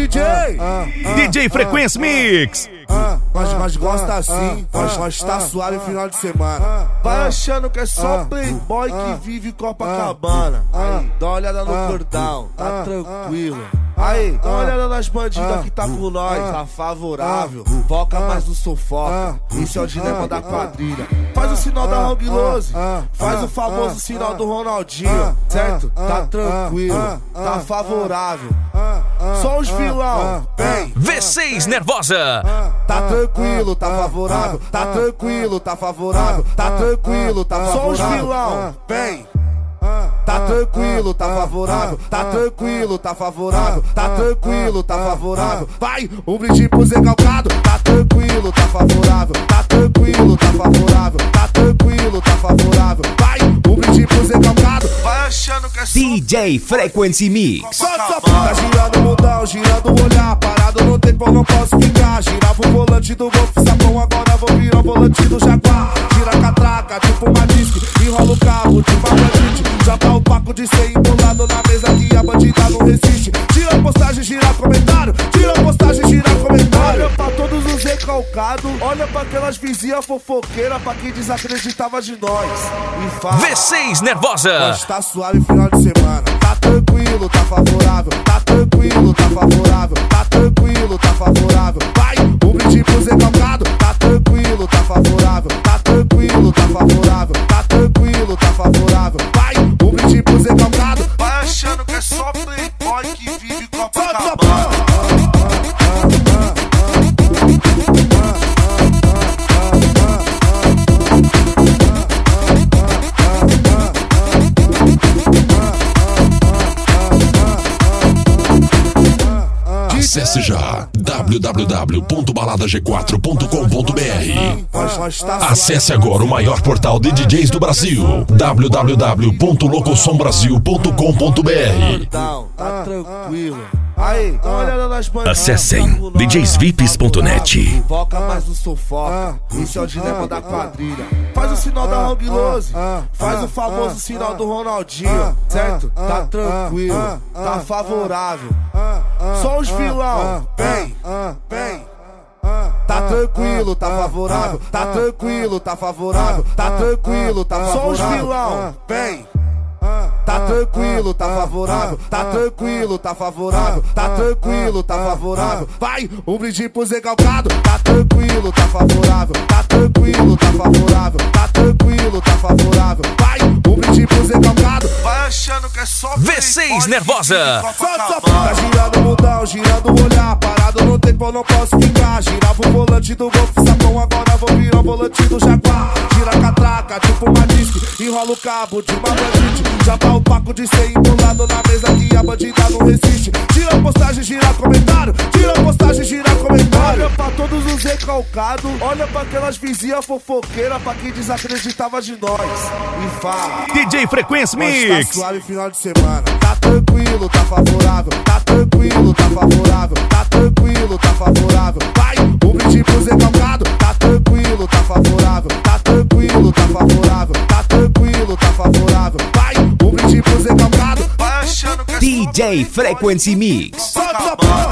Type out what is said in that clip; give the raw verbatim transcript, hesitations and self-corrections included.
J! D J Frequency Mix. Mas, mas gosta assim, mas, mas tá suave final de semana. Vai achando que é só playboy que vive Copacabana. Aí, dá uma olhada no cordão, tá tranquilo. Aí, dá uma olhada nas bandidas que tá com nós, tá favorável. Foca mais no sofoca, esse é o dilema da quadrilha. Faz o sinal da Hang Lose, faz o famoso sinal do Ronaldinho, certo? Tá tranquilo, tá favorável. Só os vilão, vem. V seis Nervosa. Tá tranquilo, tá favorável. Tá tranquilo, tá favorável. Tá tranquilo, tá favorável. Só os vilão, vem. Tá tranquilo, tá favorável. Tá tranquilo, tá favorável. Tá tranquilo, tá favorável. Vai, um brinde pro Zé Calcado. Tá tranquilo, tá favorável. Tá tranquilo, tá favorável. Tá tranquilo, tá favorável. Vai, um brinde pro Zé Calcado. Vai achando que é só D J Frequency Mix. Tá girando o mundão, girando o olhar. Parado no tempo, eu não posso ficar. Girava o volante do Golf Sapão, agora vou virar o volante do Jaguar. Gira a catraca, tipo uma disque. Enrola o cabo, tipo uma bandite. Já tá o paco de ser embolado na mesa que a bandida não resiste. Tira a postagem, gira comentário. Tira a postagem, gira comentário. Olha pra todos os recalcados. Olha pra aquelas vizinhas fofoqueiras. Pra quem desacreditava de nós. E fala V seis Nervosa. Mas tá suave final de semana. Tá tranquilo, tá favorável. Tá tranquilo, tá favorável. Tá tranquilo, tá favorável. Vai, um brinde pro Zé Calcado. Tá tranquilo, tá favorável. Tá tranquilo, tá favorável. Tá tranquilo, tá favorável. Vai, um brinde pro Zé Calcado. Vai achando que é só playboy que vive Copacabana. Acesse já w w w ponto balada g quatro ponto com ponto b r. Acesse agora o maior portal de D Js do Brasil, w w w ponto locossombrasil ponto com ponto b r. Tá tranquilo. Aí, dá uma olhada nas bandidas. Acessem d js vips ponto net. Foca mais no sofoca, esse é o dilema da quadrilha. Faz o sinal da Hang Lose, faz o famoso sinal do Ronaldinho, certo? Tá tranquilo, tá favorável. Só os vilão, vem, vem. Tá tranquilo, tá favorável. Tá tranquilo, tá favorável. Tá tranquilo, tá favorável. Só os vilão, vem. Tá tranquilo, tá favorável. Tá tranquilo, tá favorável. Tá tranquilo, tá favorável. Vai, um brinde pro Zé Calcado. Tá tranquilo, tá favorável. Tá tranquilo, tá favorável. Tá tranquilo, tá favorável. Vai, um brinde pro Zé Calcado. Vai achando que é só V seis Nervosa. Tá girando o mundão, girando o olhar. Parado no tempo, eu não posso ficar. Girava o volante do Golf Sapão, agora vou virar o volante do Jaguar. Gira a catraca, tipo uma disque. Enrola o cabo de uma bandite. Já tá o paco de ser embolado na mesa que a bandida não resiste. Tira a postagem, gira comentário. Tira a postagem, gira comentário. Olha pra todos os recalcados. Olha pra aquelas vizinhas fofoqueiras. Pra quem desacreditava de nós. E fala D J Frequency Mas tá Mix. suave final de semana. Tá tranquilo, tá favorável. Tá tranquilo, tá favorável. Tá tranquilo, tá favorável. Vai, um brinde pro Zé Calcado. Tá tranquilo, tá favorável. Tá tranquilo, tá favorável. Tá tranquilo, tá favorável. Vai, um brinde pro Zé Calcado. Vai achando que é D J Frequency Mix. só